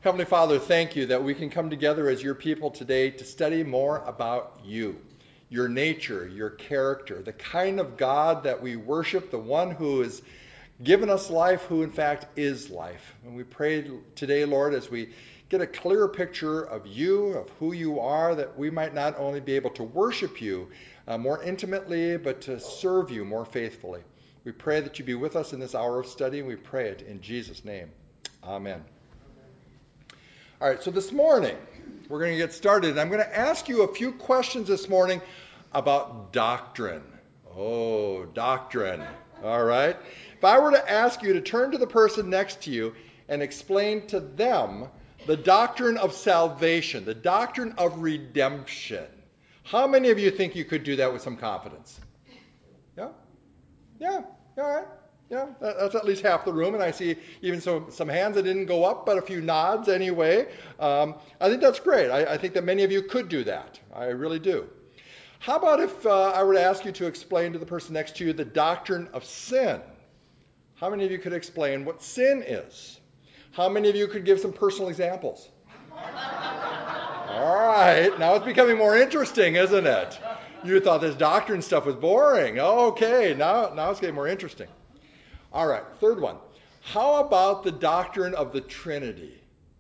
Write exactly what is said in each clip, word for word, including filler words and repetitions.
Heavenly Father, thank you that we can come together as your people today to study more about you, your nature, your character, the kind of God that we worship, the one who has given us life, who in fact is life. And we pray today, Lord, as we get a clearer picture of you, of who you are, that we might not only be able to worship you uh, more intimately, but to serve you more faithfully. We pray that you be with us in this hour of study, and we pray it in Jesus' name. Amen. All right, so this morning, we're going to get started. I'm going to ask you a few questions this morning about doctrine. Oh, doctrine. All right. If I were to ask you to turn to the person next to you and explain to them the doctrine of salvation, the doctrine of redemption, how many of you think you could do that with some confidence? Yeah? Yeah, all right. Yeah, that, that's at least half the room, and I see even some, some hands that didn't go up, but a few nods anyway. Um, I think that's great. I, I think that many of you could do that. I really do. How about if uh, I were to ask you to explain to the person next to you the doctrine of sin? How many of you could explain what sin is? How many of you could give some personal examples? All right, now it's becoming more interesting, isn't it? You thought this doctrine stuff was boring. Okay, now, now it's getting more interesting. All right, third one. How about the doctrine of the Trinity?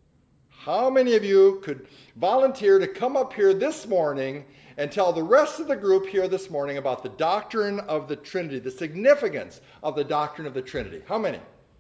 How many of you could volunteer to come up here this morning and tell the rest of the group here this morning about the doctrine of the Trinity, the significance of the doctrine of the Trinity? How many?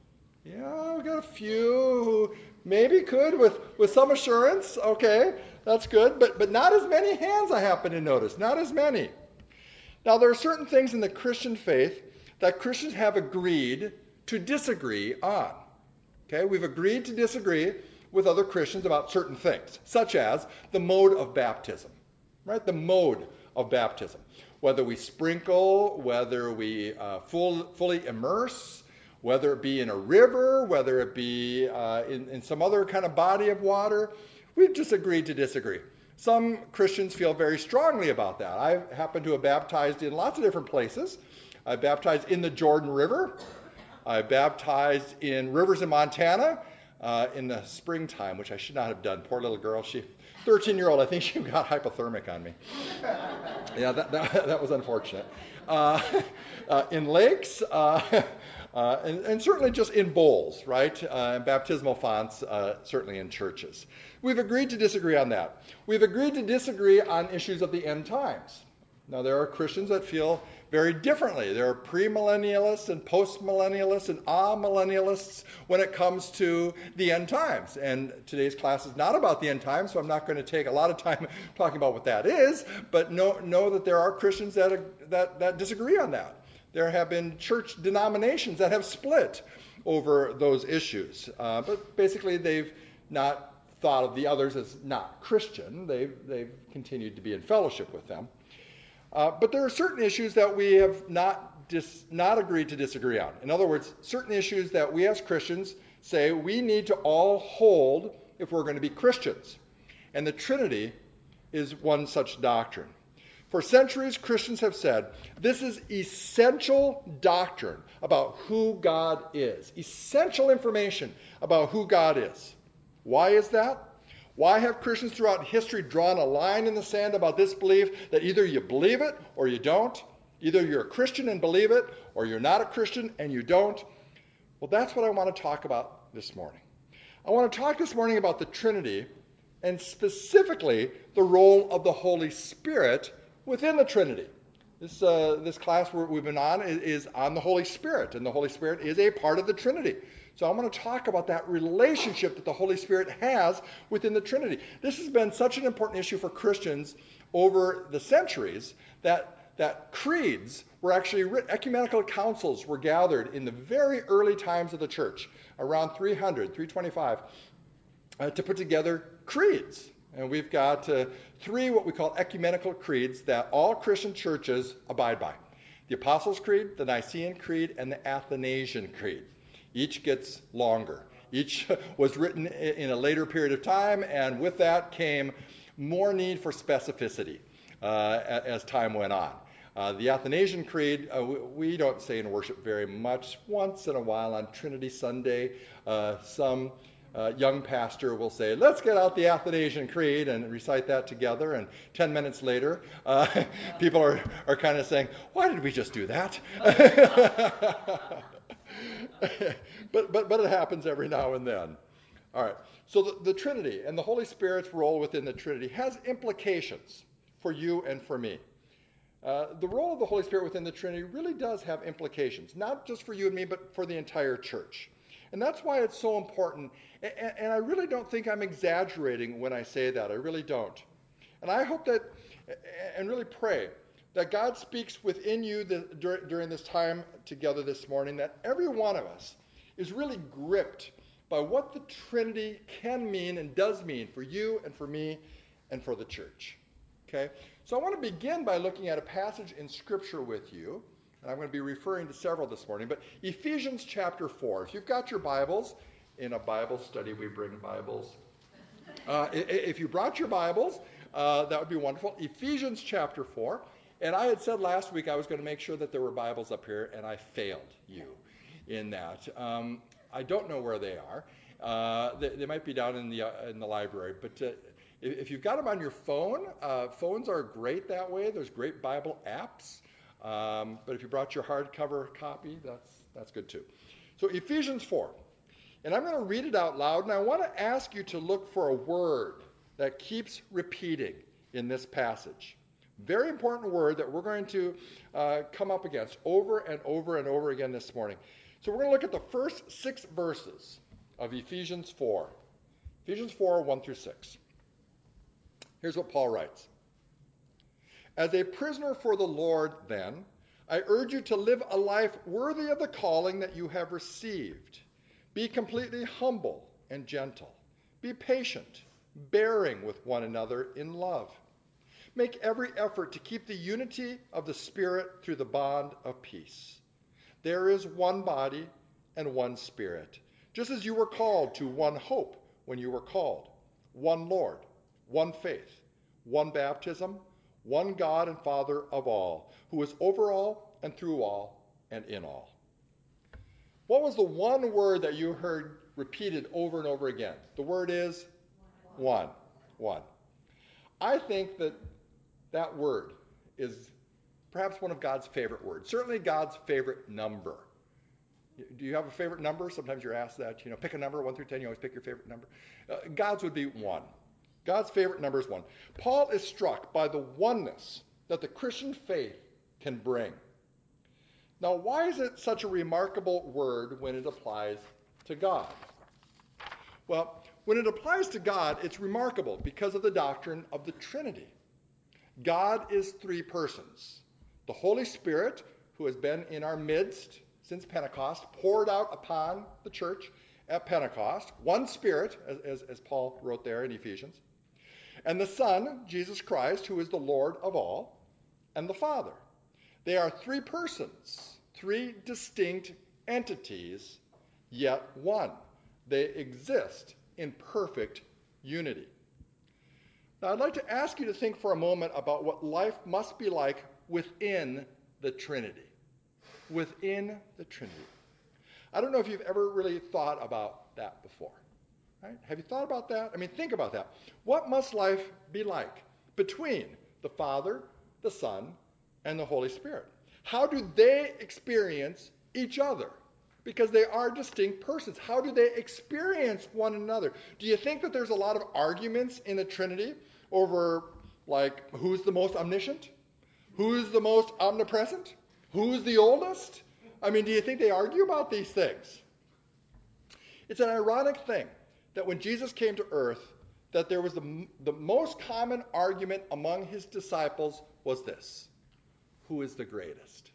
Yeah, we got a few who maybe could with, with some assurance. Okay, that's good, but, but not as many hands I happen to notice, not as many. Now, there are certain things in the Christian faith that Christians have agreed to disagree on. Okay, we've agreed to disagree with other Christians about certain things, such as the mode of baptism, right? The mode of baptism. Whether we sprinkle, whether we uh, full, fully immerse, whether it be in a river, whether it be uh, in, in some other kind of body of water, we've just agreed to disagree. Some Christians feel very strongly about that. I happen to have baptized in lots of different places. I baptized in the Jordan River. I baptized in rivers in Montana uh, in the springtime, which I should not have done. Poor little girl, she, thirteen-year-old, I think she got hypothermic on me. Yeah, that, that, that was unfortunate. Uh, uh, in lakes, uh, uh, and, and certainly just in bowls, right? Uh, baptismal fonts, uh, certainly in churches. We've agreed to disagree on that. We've agreed to disagree on issues of the end times. Now, there are Christians that feel very differently. There are premillennialists and postmillennialists and amillennialists when it comes to the end times. And today's class is not about the end times, so I'm not going to take a lot of time talking about what that is, but know, know that there are Christians that, that, that disagree on that. There have been church denominations that have split over those issues. Uh, but basically, they've not thought of the others as not Christian. They've, they've continued to be in fellowship with them. Uh, but there are certain issues that we have not dis, not agreed to disagree on. In other words, certain issues that we as Christians say we need to all hold if we're going to be Christians. And the Trinity is one such doctrine. For centuries, Christians have said this is essential doctrine about who God is. Essential information about who God is. Why is that? Why have Christians throughout history drawn a line in the sand about this belief that either you believe it or you don't? Either you're a Christian and believe it, or you're not a Christian and you don't? Well, that's what I want to talk about this morning. I want to talk this morning about the Trinity, and specifically the role of the Holy Spirit within the Trinity. This, uh, this class we've been on is, is on the Holy Spirit, and the Holy Spirit is a part of the Trinity. So I want to talk about that relationship that the Holy Spirit has within the Trinity. This has been such an important issue for Christians over the centuries that, that creeds were actually written, ecumenical councils were gathered in the very early times of the church, around three hundred, three twenty-five, uh, to put together creeds. And we've got uh, three what we call ecumenical creeds that all Christian churches abide by. The Apostles' Creed, the Nicene Creed, and the Athanasian Creed. Each gets longer. Each was written in a later period of time, and with that came more need for specificity uh, as time went on. Uh, the Athanasian Creed, uh, we, we don't say in worship very much. Once in a while on Trinity Sunday, uh, some uh, young pastor will say, let's get out the Athanasian Creed and recite that together. And ten minutes later, uh, people are, are kind of saying, why did we just do that? but, but, but it happens every now and then. All right, so the, the Trinity and the Holy Spirit's role within the Trinity has implications for you and for me. Uh, the role of the Holy Spirit within the Trinity really does have implications, not just for you and me, but for the entire church. And that's why it's so important. And, and I really don't think I'm exaggerating when I say that. I really don't. And I hope that, and really pray, that God speaks within you the, dur- during this time together this morning, that every one of us is really gripped by what the Trinity can mean and does mean for you and for me and for the church. Okay? So I want to begin by looking at a passage in Scripture with you, and I'm going to be referring to several this morning, but Ephesians chapter four. If you've got your Bibles, in a Bible study we bring Bibles. Uh, if you brought your Bibles, uh, that would be wonderful. Ephesians chapter four. And I had said last week I was going to make sure that there were Bibles up here, and I failed you in that. Um, I don't know where they are. Uh, they, they might be down in the uh, in the library. But uh, if, if you've got them on your phone, uh, phones are great that way. There's great Bible apps. Um, but if you brought your hardcover copy, that's that's good too. So Ephesians four. And I'm going to read it out loud, and I want to ask you to look for a word that keeps repeating in this passage. Very important word that we're going to uh, come up against over and over and over again this morning. So we're going to look at the first six verses of Ephesians four. Ephesians four, one through six. Here's what Paul writes. As a prisoner for the Lord, then, I urge you to live a life worthy of the calling that you have received. Be completely humble and gentle. Be patient, bearing with one another in love. Make every effort to keep the unity of the Spirit through the bond of peace. There is one body and one Spirit, just as you were called to one hope when you were called, one Lord, one faith, one baptism, one God and Father of all, who is over all and through all and in all. What was the one word that you heard repeated over and over again? The word is one. One. I think that that word is perhaps one of God's favorite words. Certainly God's favorite number. Do you have a favorite number? Sometimes you're asked that. You know, pick a number, one through ten. You always pick your favorite number. Uh, God's would be one. God's favorite number is one. Paul is struck by the oneness that the Christian faith can bring. Now, why is it such a remarkable word when it applies to God? Well, when it applies to God, it's remarkable because of the doctrine of the Trinity. God is three persons. The Holy Spirit, who has been in our midst since Pentecost, poured out upon the church at Pentecost. One Spirit, as, as, as Paul wrote there in Ephesians. And the Son, Jesus Christ, who is the Lord of all. And the Father. They are three persons, three distinct entities, yet one. They exist in perfect unity. Now, I'd like to ask you to think for a moment about what life must be like within the Trinity. Within the Trinity. I don't know if you've ever really thought about that before. Right? Have you thought about that? I mean, think about that. What must life be like between the Father, the Son, and the Holy Spirit? How do they experience each other? Because they are distinct persons. How do they experience one another? Do you think that there's a lot of arguments in the Trinity over, like, who's the most omniscient? Who's the most omnipresent? Who's the oldest? I mean, do you think they argue about these things? It's an ironic thing that when Jesus came to earth, that there was the, the most common argument among his disciples was this. Who is the greatest?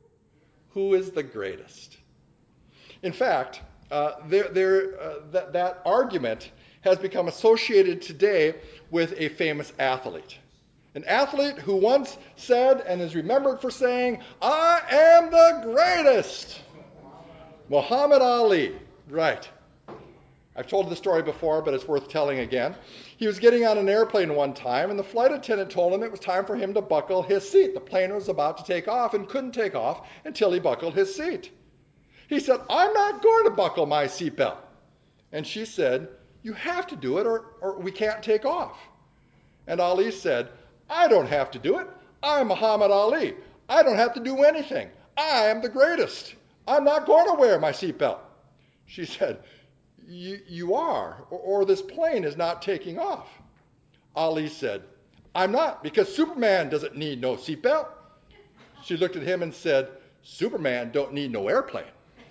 Who is the greatest? In fact, uh, there, there, uh, that, that argument has become associated today with a famous athlete. An athlete who once said and is remembered for saying, I am the greatest. Muhammad Ali. Right. I've told the story before, but it's worth telling again. He was getting on an airplane one time, and the flight attendant told him it was time for him to buckle his seat. The plane was about to take off and couldn't take off until he buckled his seat. He said, I'm not going to buckle my seatbelt. And she said, "You have to do it or, or we can't take off." And Ali said, "I don't have to do it. I'm Muhammad Ali. I don't have to do anything. I am the greatest. I'm not going to wear my seatbelt." She said, "You, you are, or, or this plane is not taking off." Ali said, "I'm not, because Superman doesn't need no seatbelt." She looked at him and said, "Superman don't need no airplane."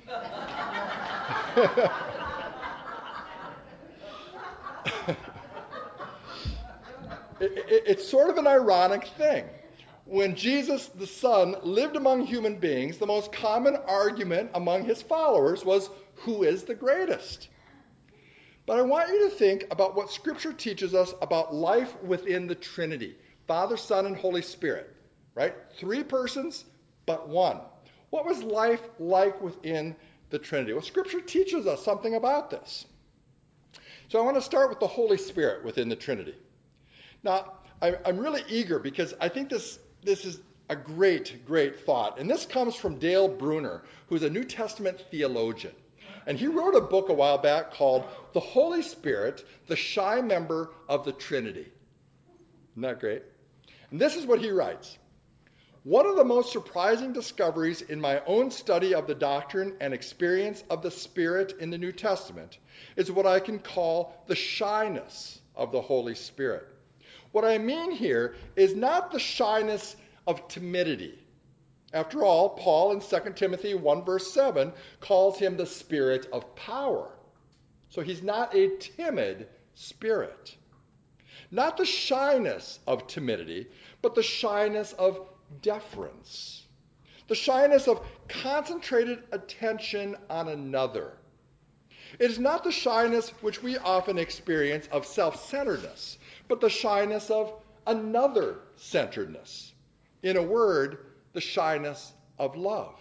it, it, it's sort of an ironic thing. When Jesus, the Son, lived among human beings, the most common argument among his followers was, who is the greatest? But I want you to think about what Scripture teaches us about life within the Trinity. Father, Son, and Holy Spirit, right? Three persons, but one. What was life like within the Trinity? Well, Scripture teaches us something about this. So I want to start with the Holy Spirit within the Trinity. Now, I'm really eager because I think this, this is a great, great thought. And this comes from Dale Bruner, who's a New Testament theologian. And he wrote a book a while back called The Holy Spirit, the Shy Member of the Trinity. Isn't that great? And this is what he writes. "One of the most surprising discoveries in my own study of the doctrine and experience of the Spirit in the New Testament is what I can call the shyness of the Holy Spirit. What I mean here is not the shyness of timidity. After all, Paul in Second Timothy one verse seven calls him the Spirit of power. So he's not a timid spirit. Not the shyness of timidity, but the shyness of deference. The shyness of concentrated attention on another. It is not the shyness which we often experience of self-centeredness, but the shyness of another-centeredness. In a word, the shyness of love.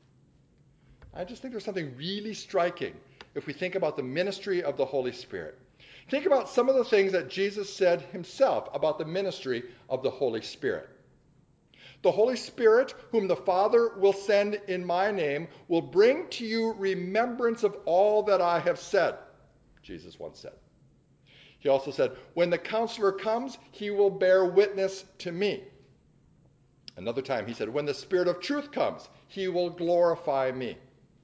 I just think there's something really striking if we think about the ministry of the Holy Spirit. Think about some of the things that Jesus said himself about the ministry of the Holy Spirit. "The Holy Spirit, whom the Father will send in my name, will bring to you remembrance of all that I have said," Jesus once said. He also said, "When the Counselor comes, he will bear witness to me." Another time he said, "When the Spirit of truth comes, he will glorify me."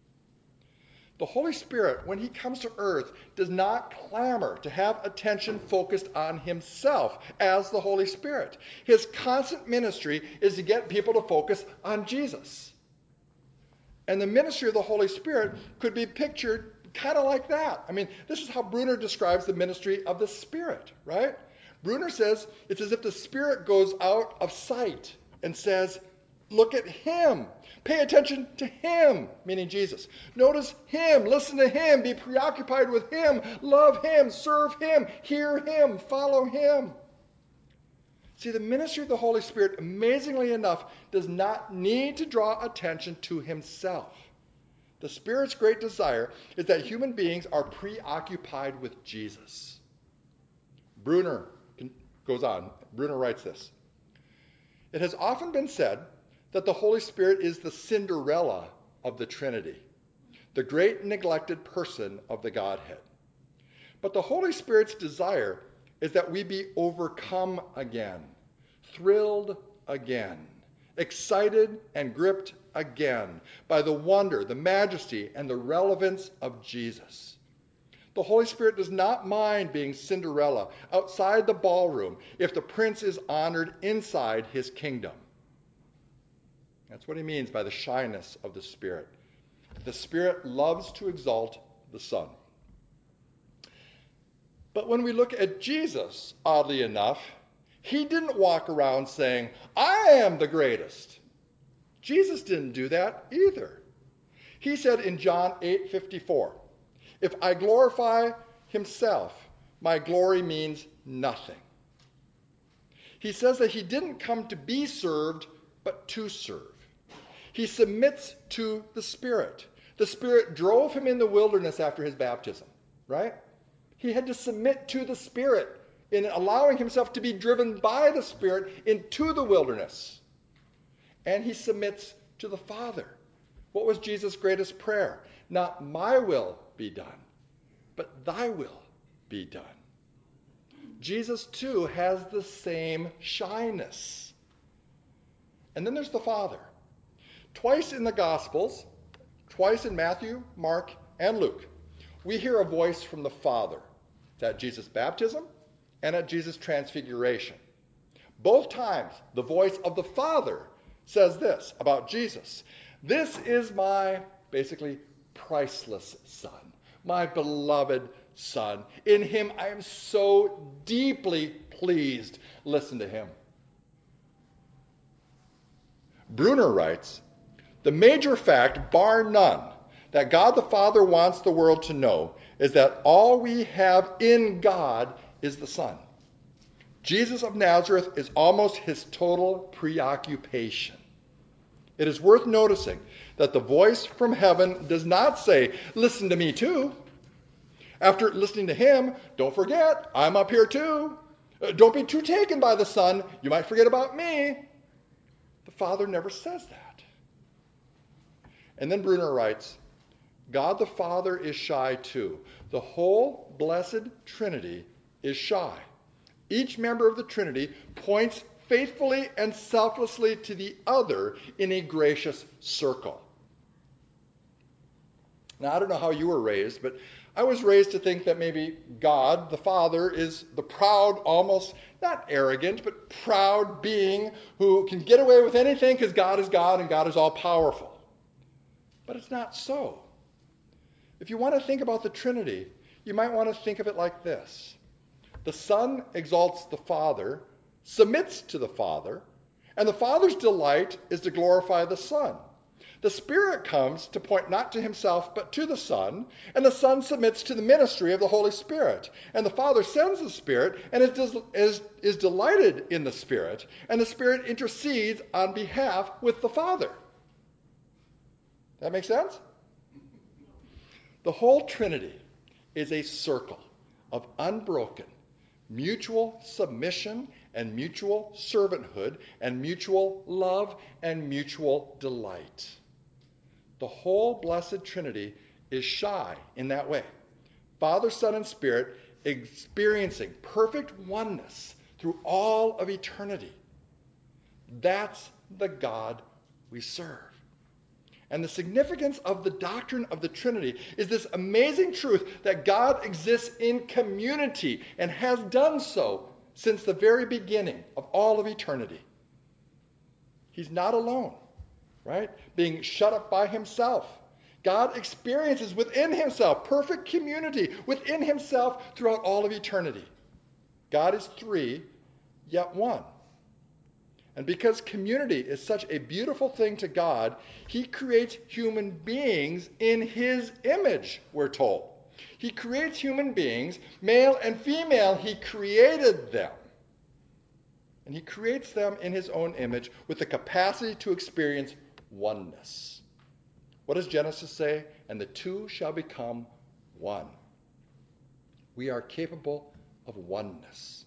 The Holy Spirit, when he comes to earth, does not clamor to have attention focused on himself as the Holy Spirit. His constant ministry is to get people to focus on Jesus. And the ministry of the Holy Spirit could be pictured kind of like that. I mean, this is how Bruner describes the ministry of the Spirit, right? Bruner says it's as if the Spirit goes out of sight and says, "Look at him. Pay attention to him," meaning Jesus. Notice him. Listen to him. Be preoccupied with him. Love him. Serve him. Hear him. Follow him. See, the ministry of the Holy Spirit, amazingly enough, does not need to draw attention to himself. The Spirit's great desire is that human beings are preoccupied with Jesus. Bruner goes on. Bruner writes this. "It has often been said that the Holy Spirit is the Cinderella of the Trinity, the great neglected person of the Godhead. But the Holy Spirit's desire is that we be overcome again, thrilled again, excited and gripped again by the wonder, the majesty, and the relevance of Jesus. The Holy Spirit does not mind being Cinderella outside the ballroom if the prince is honored inside his kingdom." That's what he means by the shyness of the Spirit. The Spirit loves to exalt the Son. But when we look at Jesus, oddly enough, he didn't walk around saying, "I am the greatest." Jesus didn't do that either. He said in John eight fifty-four, "If I glorify himself, my glory means nothing." He says that he didn't come to be served, but to serve. He submits to the Spirit. The Spirit drove him in the wilderness after his baptism, right? He had to submit to the Spirit in allowing himself to be driven by the Spirit into the wilderness. And he submits to the Father. What was Jesus' greatest prayer? "Not my will be done, but thy will be done. Jesus, too, has the same shyness. And then there's the Father. Twice in the Gospels, twice in Matthew, Mark, and Luke, we hear a voice from the Father. It's at Jesus' baptism and at Jesus' transfiguration. Both times, the voice of the Father says this about Jesus. This is my, basically, priceless Son, my beloved Son. In him I am so deeply pleased. Listen to him. Bruner writes, the major fact, bar none, that God the Father wants the world to know is that all we have in God is the Son. Jesus of Nazareth is almost his total preoccupation. It is worth noticing that the voice from heaven does not say, listen to me too. After listening to him, don't forget, I'm up here too. Don't be too taken by the Son. You might forget about me. The Father never says that. And then Bruner writes, God the Father is shy too. The whole blessed Trinity is shy. Each member of the Trinity points faithfully and selflessly to the other in a gracious circle. Now, I don't know how you were raised, but I was raised to think that maybe God, the Father, is the proud, almost not arrogant, but proud being who can get away with anything because God is God and God is all powerful. But it's not so. If you want to think about the Trinity, you might want to think of it like this. The Son exalts the Father, submits to the Father, and the Father's delight is to glorify the Son. The Spirit comes to point not to himself but to the Son, and the Son submits to the ministry of the Holy Spirit. And the Father sends the Spirit and is, is, is delighted in the Spirit, and the Spirit intercedes on behalf with the Father. That make sense? The whole Trinity is a circle of unbroken mutual submission and mutual servanthood and mutual love and mutual delight. The whole blessed Trinity is shy in that way. Father, Son, and Spirit experiencing perfect oneness through all of eternity. That's the God we serve. And the significance of the doctrine of the Trinity is this amazing truth that God exists in community and has done so since the very beginning of all of eternity. He's not alone, right? Being shut up by himself. God experiences within himself perfect community within himself throughout all of eternity. God is three, yet one. And because community is such a beautiful thing to God, he creates human beings in his image, we're told. He creates human beings, male and female, he created them. And he creates them in his own image with the capacity to experience oneness. What does Genesis say? And the two shall become one. We are capable of oneness.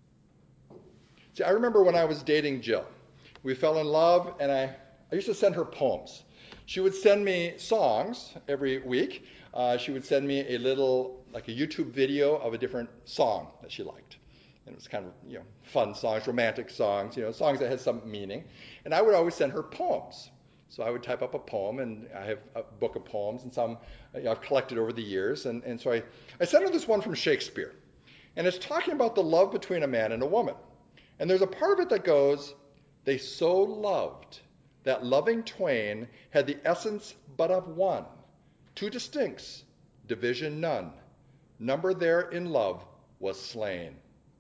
See, I remember when I was dating Jill. We fell in love, and I, I used to send her poems. She would send me songs every week. Uh, she would send me a little, like a YouTube video of a different song that she liked. And it was kind of, you know, fun songs, romantic songs, you know, songs that had some meaning. And I would always send her poems. So I would type up a poem, and I have a book of poems, and some you know, I've collected over the years. And, and so I, I sent her this one from Shakespeare. And it's talking about the love between a man and a woman. And there's a part of it that goes, they so loved that loving twain had the essence but of one. Two distincts, division none. Number there in love was slain.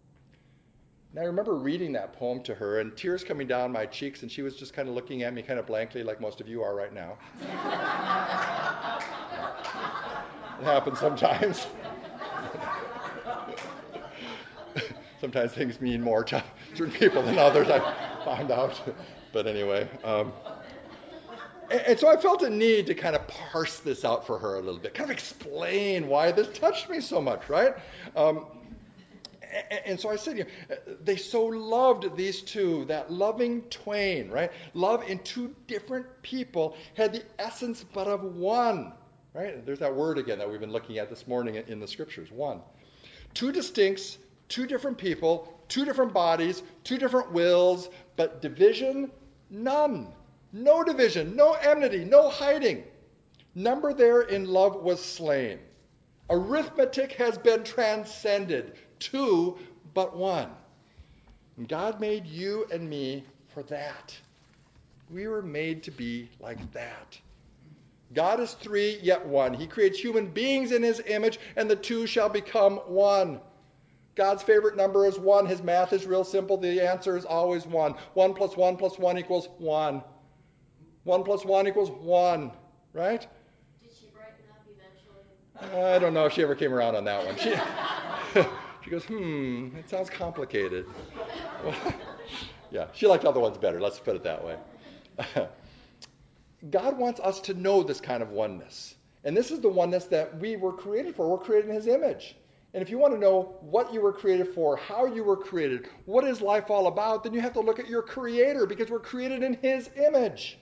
And I remember reading that poem to her and tears coming down my cheeks, and she was just kind of looking at me kind of blankly like most of you are right now. It happens sometimes. Sometimes things mean more to certain people than others, I found out. But anyway. Um, and, and so I felt a need to kind of parse this out for her a little bit, kind of explain why this touched me so much, right? Um, and, and so I said, you know, they so loved these two, that loving twain, right? Love in two different people had the essence but of one. right? There's that word again that we've been looking at this morning in the scriptures, one. Two distincts, two different people, two different bodies, two different wills, but division, none. No division, no enmity, no hiding. Number there in love was slain. Arithmetic has been transcended. Two, but one. And God made you and me for that. We were made to be like that. God is three, yet one. He creates human beings in his image, and the two shall become one. God's favorite number is one. His math is real simple. The answer is always one. One plus one plus one equals one. One plus one equals one, right? Did she brighten up eventually? I don't know if she ever came around on that one. She, she goes, hmm, it sounds complicated. Well, yeah, she liked other ones better. Let's put it that way. God wants us to know this kind of oneness. And this is the oneness that we were created for. We're created in his image. And if you want to know what you were created for, how you were created, what is life all about, then you have to look at your Creator, because we're created in his image.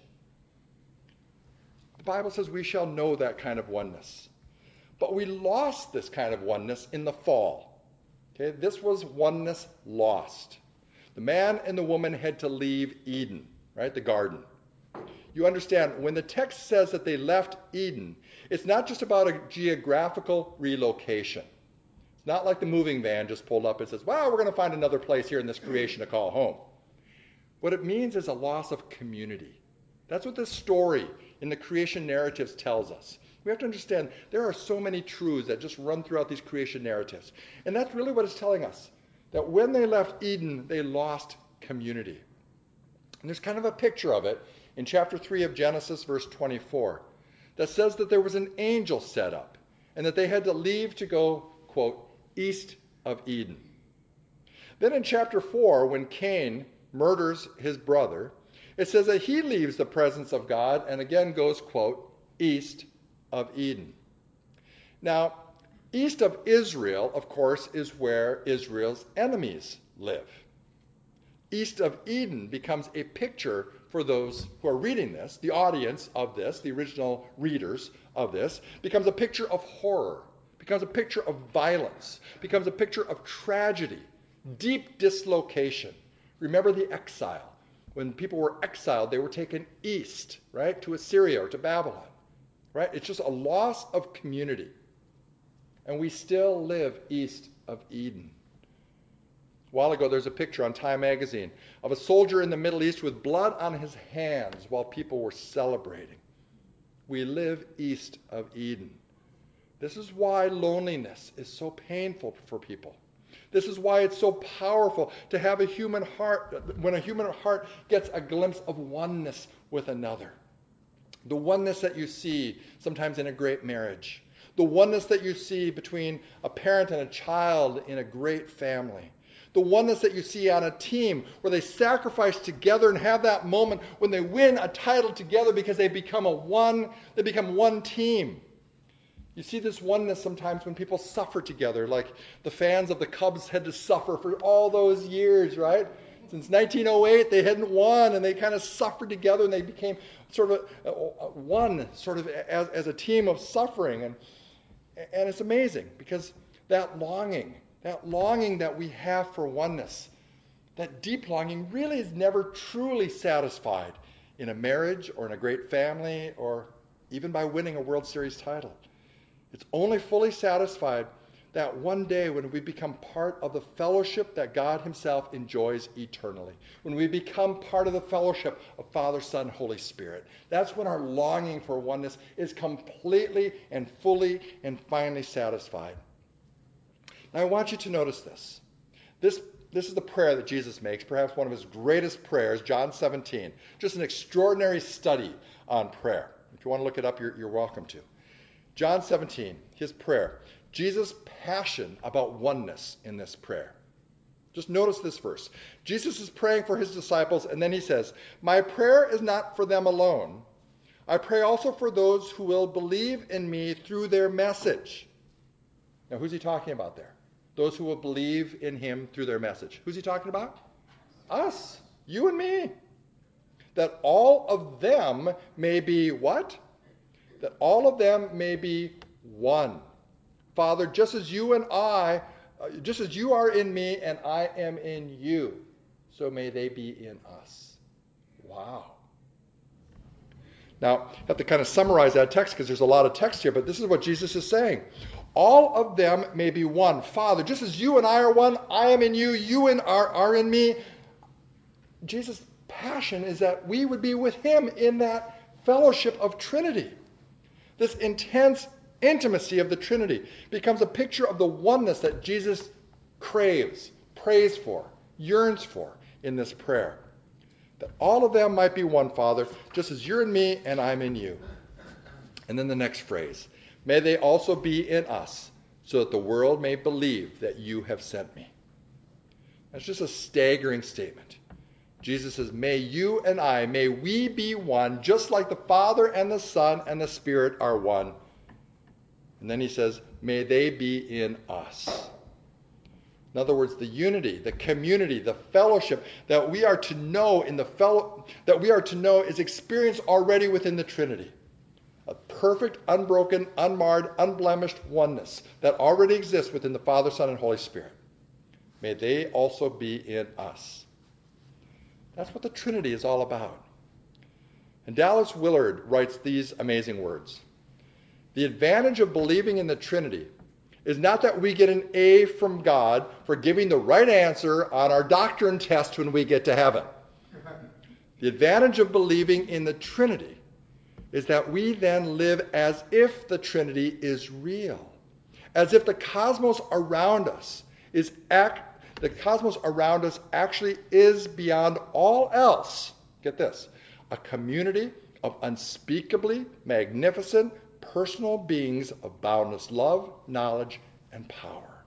The Bible says we shall know that kind of oneness. But we lost this kind of oneness in the fall. Okay, this was oneness lost. The man and the woman had to leave Eden, right, the garden. You understand, when the text says that they left Eden, it's not just about a geographical relocation. It's not like the moving van just pulled up and says, wow, we're going to find another place here in this creation to call home. What it means is a loss of community. That's what this story in the creation narratives tells us. We have to understand there are so many truths that just run throughout these creation narratives. And that's really what it's telling us, that when they left Eden, they lost community. And there's kind of a picture of it in chapter three of Genesis, verse twenty-four, that says that there was an angel set up and that they had to leave to go, quote, east of Eden. Then in chapter four, when Cain murders his brother, it says that he leaves the presence of God and again goes, quote, east of Eden. Now, east of Israel, of course, is where Israel's enemies live. East of Eden becomes a picture for those who are reading this, the audience of this, the original readers of this, becomes a picture of horror, becomes a picture of violence, becomes a picture of tragedy, deep dislocation. Remember the exile. When people were exiled, they were taken east, right, to Assyria or to Babylon, right? It's just a loss of community. And we still live east of Eden. A while ago, there's a picture on Time magazine of a soldier in the Middle East with blood on his hands while people were celebrating. We live east of Eden. This is why loneliness is so painful for people. This is why it's so powerful to have a human heart, when a human heart gets a glimpse of oneness with another. The oneness that you see sometimes in a great marriage. The oneness that you see between a parent and a child in a great family. The oneness that you see on a team where they sacrifice together and have that moment when they win a title together because they become a one, they become one team. You see this oneness sometimes when people suffer together, like the fans of the Cubs had to suffer for all those years, right? Since nineteen oh eight, they hadn't won, and they kind of suffered together, and they became sort of a, a, a one, sort of as, as a team of suffering. And, and it's amazing because that longing, that longing that we have for oneness, that deep longing really is never truly satisfied in a marriage or in a great family or even by winning a World Series title. It's only fully satisfied that one day when we become part of the fellowship that God himself enjoys eternally. When we become part of the fellowship of Father, Son, Holy Spirit. That's when our longing for oneness is completely and fully and finally satisfied. Now I want you to notice this. This, this is the prayer that Jesus makes, perhaps one of his greatest prayers, John seventeen. Just an extraordinary study on prayer. If you want to look it up, you're, you're welcome to. John seventeen, his prayer. Jesus' passion about oneness in this prayer. Just notice this verse. Jesus is praying for his disciples, and then he says, my prayer is not for them alone. I pray also for those who will believe in me through their message. Now, who's he talking about there? Those who will believe in him through their message. Who's he talking about? Us. You and me. That all of them may be what? that all of them may be one. Father, just as you and I, uh, just as you are in me and I am in you, so may they be in us. Wow. Now, I have to kind of summarize that text because there's a lot of text here, but this is what Jesus is saying. All of them may be one. Father, just as you and I are one, I am in you, you and are, are in me. Jesus' passion is that we would be with him in that fellowship of Trinity. This intense intimacy of the Trinity becomes a picture of the oneness that Jesus craves, prays for, yearns for in this prayer. That all of them might be one, Father, just as you're in me and I'm in you. And then the next phrase, may they also be in us, so that the world may believe that you have sent me. That's just a staggering statement. Jesus says, may you and I, may we be one, just like the Father and the Son and the Spirit are one. And then he says, may they be in us. In other words, the unity, the community, the fellowship that we are to know in the fellow that we are to know is experienced already within the Trinity. A perfect, unbroken, unmarred, unblemished oneness that already exists within the Father, Son, and Holy Spirit. May they also be in us. That's what the Trinity is all about. And Dallas Willard writes these amazing words. The advantage of believing in the Trinity is not that we get an A from God for giving the right answer on our doctrine test when we get to heaven. The advantage of believing in the Trinity is that we then live as if the Trinity is real, as if the cosmos around us is act, the cosmos around us actually is beyond all else. Get this, a community of unspeakably magnificent personal beings of boundless love, knowledge, and power.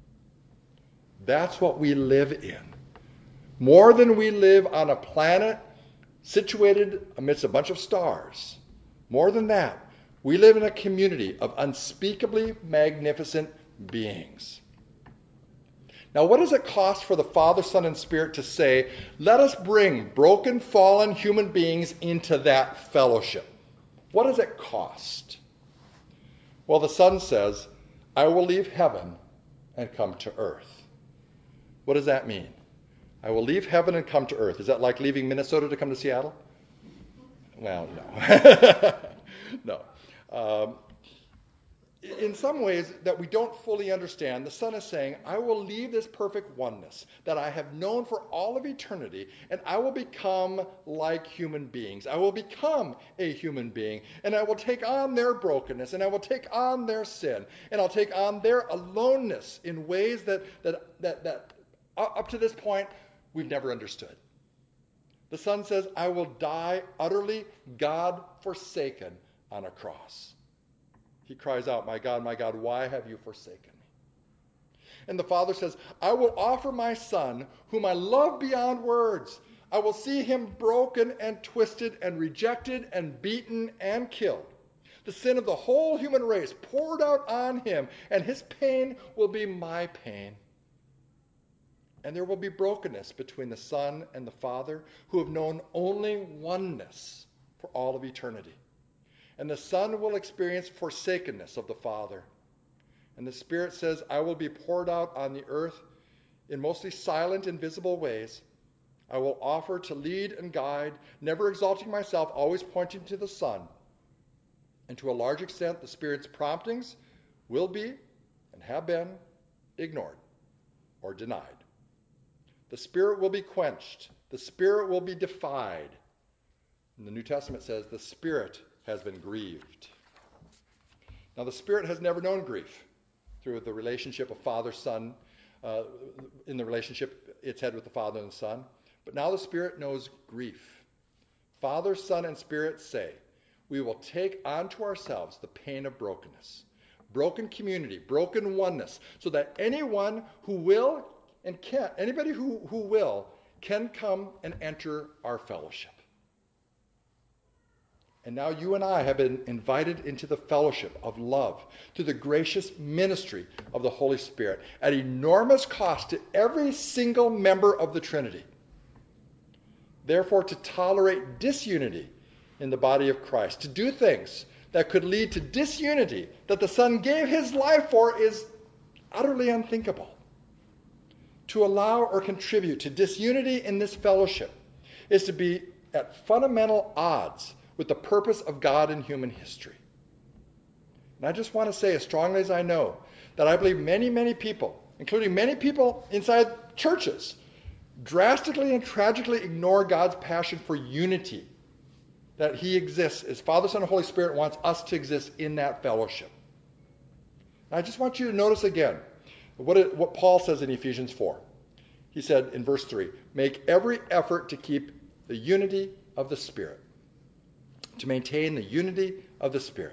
That's what we live in. More than we live on a planet situated amidst a bunch of stars. More than that, we live in a community of unspeakably magnificent beings. Now, what does it cost for the Father, Son, and Spirit to say, let us bring broken, fallen human beings into that fellowship? What does it cost? Well, the Son says, I will leave heaven and come to earth. What does that mean? I will leave heaven and come to earth. Is that like leaving Minnesota to come to Seattle? Well, no. no. Um, in some ways that we don't fully understand, the Son is saying, I will leave this perfect oneness that I have known for all of eternity, and I will become like human beings. I will become a human being, and I will take on their brokenness, and I will take on their sin, and I'll take on their aloneness in ways that, that, that, that up to this point, we've never understood. The Son says, I will die utterly God-forsaken on a cross. He cries out, my God, my God, why have you forsaken me? And the Father says, I will offer my Son, whom I love beyond words. I will see him broken and twisted and rejected and beaten and killed. The sin of the whole human race poured out on him, and his pain will be my pain. And there will be brokenness between the Son and the Father, who have known only oneness for all of eternity. And the Son will experience forsakenness of the Father. And the Spirit says, I will be poured out on the earth in mostly silent, invisible ways. I will offer to lead and guide, never exalting myself, always pointing to the Son. And to a large extent, the Spirit's promptings will be and have been ignored or denied. The Spirit will be quenched. The Spirit will be defied. And the New Testament says the Spirit has been grieved. Now, the Spirit has never known grief through the relationship of Father, Son, uh, in the relationship it's had with the Father and the Son. But now the Spirit knows grief. Father, Son, and Spirit say, we will take onto ourselves the pain of brokenness, broken community, broken oneness, so that anyone who will and can, anybody who, who will, can come and enter our fellowship. And now you and I have been invited into the fellowship of love through the gracious ministry of the Holy Spirit at enormous cost to every single member of the Trinity. Therefore, to tolerate disunity in the body of Christ, to do things that could lead to disunity that the Son gave his life for is utterly unthinkable. To allow or contribute to disunity in this fellowship is to be at fundamental odds with the purpose of God in human history. And I just want to say as strongly as I know that I believe many, many people, including many people inside churches, drastically and tragically ignore God's passion for unity, that he exists as Father, Son, and Holy Spirit wants us to exist in that fellowship. And I just want you to notice again what, it, what Paul says in Ephesians four. He said in verse three, make every effort to keep the unity of the Spirit, to maintain the unity of the Spirit.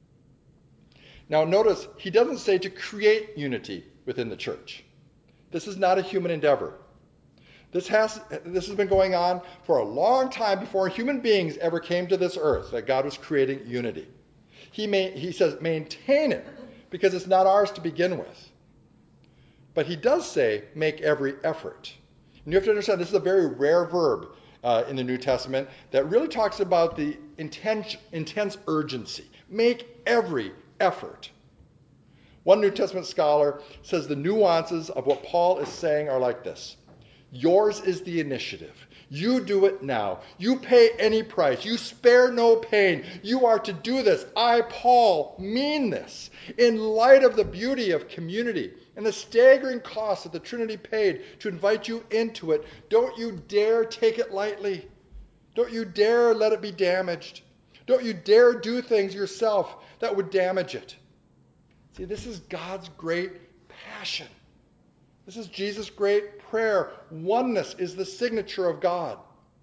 Now notice, he doesn't say to create unity within the church. This is not a human endeavor. This has, this has been going on for a long time before human beings ever came to this earth, that God was creating unity. He, may, he says maintain it because it's not ours to begin with. But he does say make every effort. And you have to understand this is a very rare verb uh, in the New Testament that really talks about the intense, intense urgency. Make every effort. One New Testament scholar says the nuances of what Paul is saying are like this. Yours is the initiative. You do it now. You pay any price. You spare no pain. You are to do this. I, Paul, mean this. In light of the beauty of community and the staggering cost that the Trinity paid to invite you into it, don't you dare take it lightly. Don't you dare let it be damaged. Don't you dare do things yourself that would damage it. See, this is God's great passion. This is Jesus' great prayer. Oneness is the signature of God.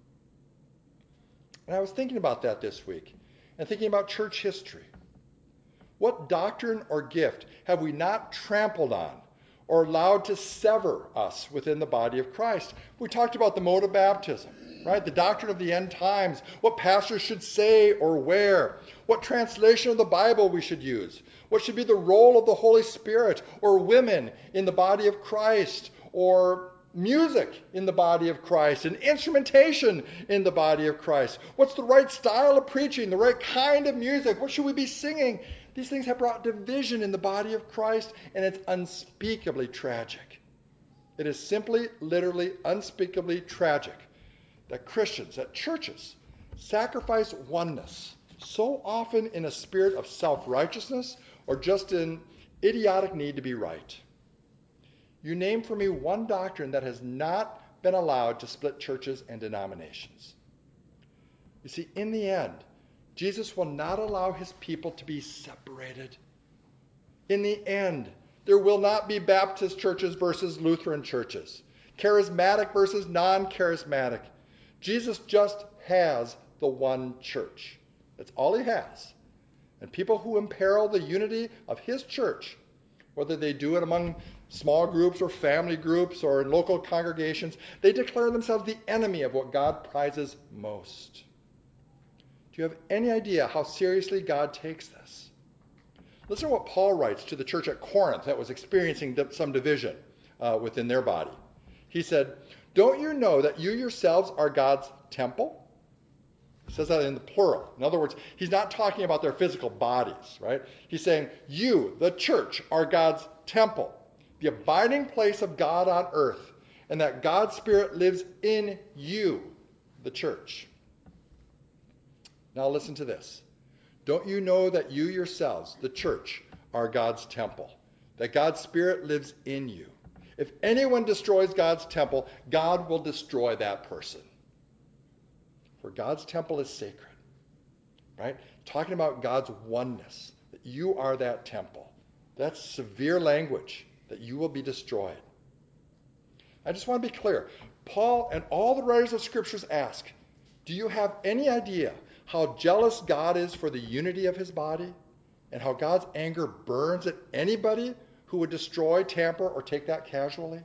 And I was thinking about that this week and thinking about church history. What doctrine or gift have we not trampled on or allowed to sever us within the body of Christ? We talked about the mode of baptism, right? The doctrine of the end times, what pastors should say or wear, what translation of the Bible we should use, what should be the role of the Holy Spirit or women in the body of Christ, or music in the body of Christ, and instrumentation in the body of Christ. What's the right style of preaching, the right kind of music? What should we be singing? These things have brought division in the body of Christ, and it's unspeakably tragic. It is simply, literally, unspeakably tragic that Christians, that churches, sacrifice oneness so often in a spirit of self-righteousness or just in idiotic need to be right. You name for me one doctrine that has not been allowed to split churches and denominations. You see, in the end, Jesus will not allow his people to be separated. In the end, there will not be Baptist churches versus Lutheran churches, charismatic versus non-charismatic. Jesus just has the one church. That's all he has. And people who imperil the unity of his church, whether they do it among small groups or family groups or in local congregations, they declare themselves the enemy of what God prizes most. Do you have any idea how seriously God takes this? Listen to what Paul writes to the church at Corinth that was experiencing some division uh, within their body. He said, don't you know that you yourselves are God's temple? He says that in the plural. In other words, he's not talking about their physical bodies, right? He's saying, you, the church, are God's temple, the abiding place of God on earth, and that God's Spirit lives in you, the church. Now listen to this. Don't you know that you yourselves, the church, are God's temple, that God's Spirit lives in you? If anyone destroys God's temple, God will destroy that person. For God's temple is sacred, right? Talking about God's oneness, that you are that temple. That's severe language, that you will be destroyed. I just want to be clear. Paul and all the writers of scriptures ask, do you have any idea how jealous God is for the unity of his body, and how God's anger burns at anybody who would destroy, tamper, or take that casually?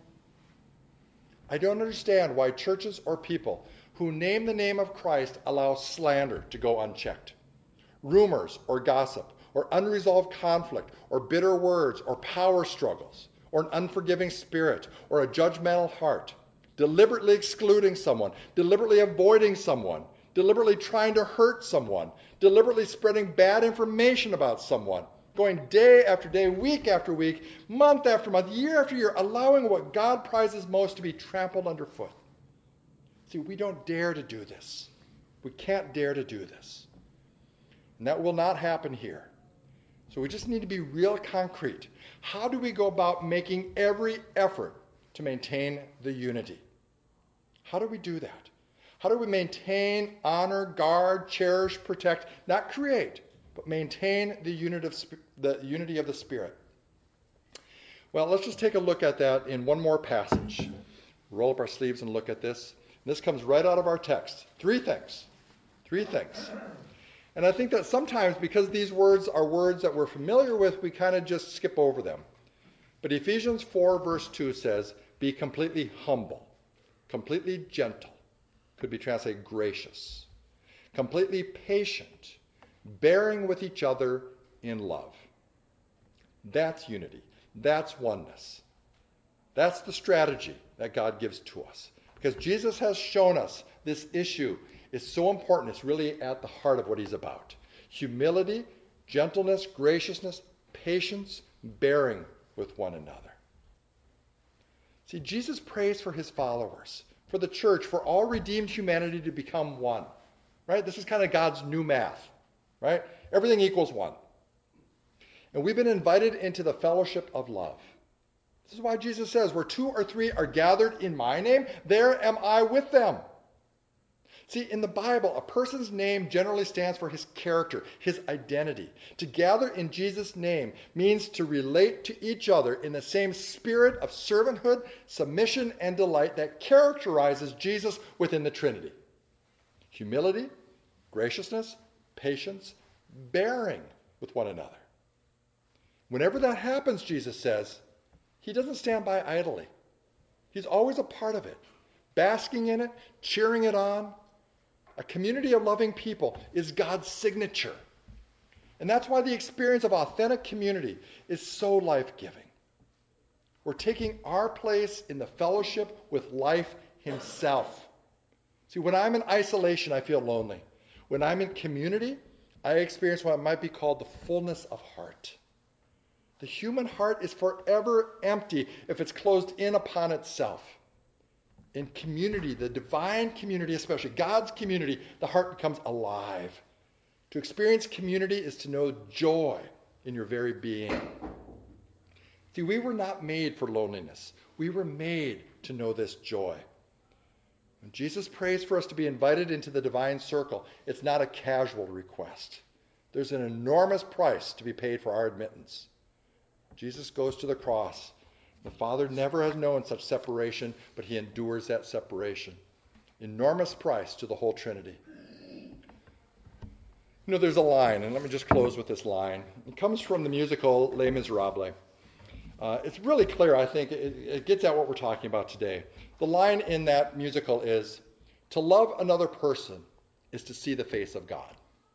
I don't understand why churches or people who name the name of Christ allow slander to go unchecked. Rumors or gossip or unresolved conflict or bitter words or power struggles or an unforgiving spirit or a judgmental heart, deliberately excluding someone, deliberately avoiding someone, deliberately trying to hurt someone, deliberately spreading bad information about someone, going day after day, week after week, month after month, year after year, allowing what God prizes most to be trampled underfoot. See, we don't dare to do this. We can't dare to do this. And that will not happen here. So we just need to be real concrete. How do we go about making every effort to maintain the unity? How do we do that? How do we maintain, honor, guard, cherish, protect, not create, but maintain the unity of, the unity of the Spirit? Well, let's just take a look at that in one more passage. Roll up our sleeves and look at this. This comes right out of our text. Three things. Three things. And I think that sometimes, because these words are words that we're familiar with, we kind of just skip over them. But Ephesians four verse two says, be completely humble, completely gentle, could be translated gracious, completely patient, bearing with each other in love. That's unity. That's oneness. That's the strategy that God gives to us. Because Jesus has shown us this issue is so important. It's really at the heart of what he's about. Humility, gentleness, graciousness, patience, bearing with one another. See, Jesus prays for his followers, for the church, for all redeemed humanity to become one. Right? This is kind of God's new math. Right? Everything equals one. And we've been invited into the fellowship of love. This is why Jesus says, where two or three are gathered in my name, there am I with them. See, in the Bible, a person's name generally stands for his character, his identity. To gather in Jesus' name means to relate to each other in the same spirit of servanthood, submission, and delight that characterizes Jesus within the Trinity. Humility, graciousness, patience, bearing with one another. Whenever that happens, Jesus says, he doesn't stand by idly. He's always a part of it, basking in it, cheering it on. A community of loving people is God's signature. And that's why the experience of authentic community is so life-giving. We're taking our place in the fellowship with life himself. See, when I'm in isolation, I feel lonely. When I'm in community, I experience what might be called the fullness of heart. The human heart is forever empty if it's closed in upon itself. In community, the divine community especially, God's community, the heart becomes alive. To experience community is to know joy in your very being. See, we were not made for loneliness. We were made to know this joy. When Jesus prays for us to be invited into the divine circle, it's not a casual request. There's an enormous price to be paid for our admittance. Jesus goes to the cross. The Father never has known such separation, but he endures that separation. Enormous price to the whole Trinity. You know, there's a line, and let me just close with this line. It comes from the musical Les Miserables. Uh, it's really clear, I think. It, it gets at what we're talking about today. The line in that musical is, to love another person is to see the face of God.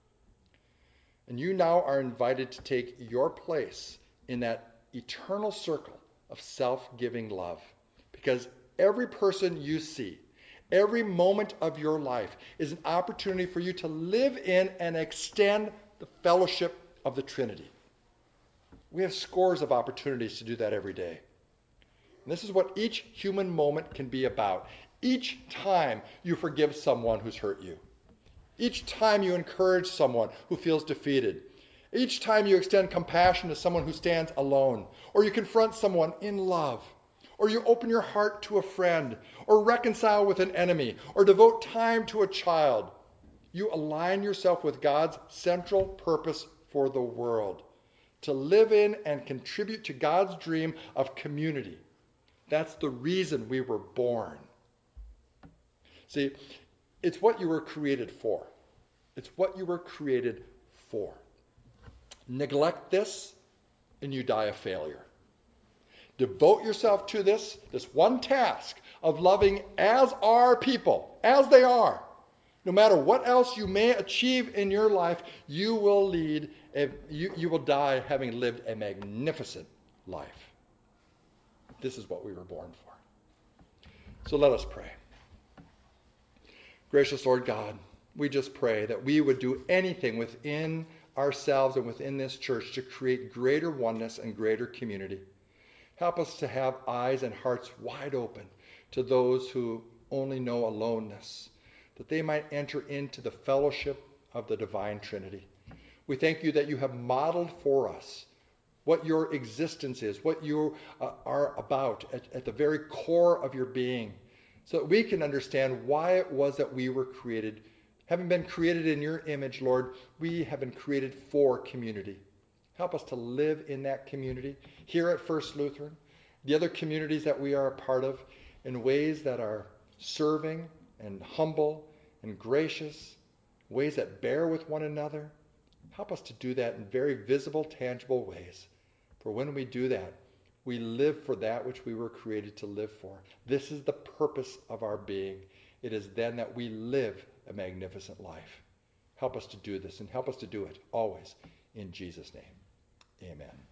And you now are invited to take your place in that eternal circle of self-giving love. Because every person you see, every moment of your life is an opportunity for you to live in and extend the fellowship of the Trinity. We have scores of opportunities to do that every day. And this is what each human moment can be about. Each time you forgive someone who's hurt you. Each time you encourage someone who feels defeated. Each time you extend compassion to someone who stands alone, or you confront someone in love, or you open your heart to a friend, or reconcile with an enemy, or devote time to a child, you align yourself with God's central purpose for the world, to live in and contribute to God's dream of community. That's the reason we were born. See, it's what you were created for. It's what you were created for. Neglect this, and you die a failure. Devote yourself to this, this one task of loving as are people, as they are. No matter what else you may achieve in your life, you will lead, a, you, you will die having lived a magnificent life. This is what we were born for. So let us pray. Gracious Lord God, we just pray that we would do anything within ourselves and within this church to create greater oneness and greater community. Help us to have eyes and hearts wide open to those who only know aloneness, that they might enter into the fellowship of the divine Trinity. We thank you that you have modeled for us what your existence is, what you uh, are about at, at the very core of your being, so that we can understand why it was that we were created. Having been created in your image, Lord, we have been created for community. Help us to live in that community here at First Lutheran, the other communities that we are a part of, in ways that are serving and humble and gracious, ways that bear with one another. Help us to do that in very visible, tangible ways. For when we do that, we live for that which we were created to live for. This is the purpose of our being. It is then that we live a magnificent life. Help us to do this, and help us to do it always in Jesus' name. Amen.